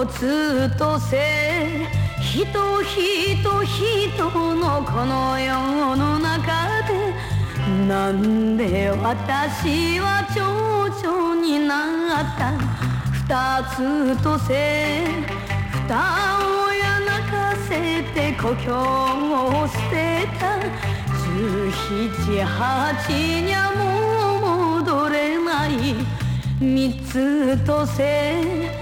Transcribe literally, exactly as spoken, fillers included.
一つとせ人人人のこの世の中でなんで私は蝶々になった二つとせ二親泣かせて故郷を捨てた十七八にゃもう戻れない三つとせ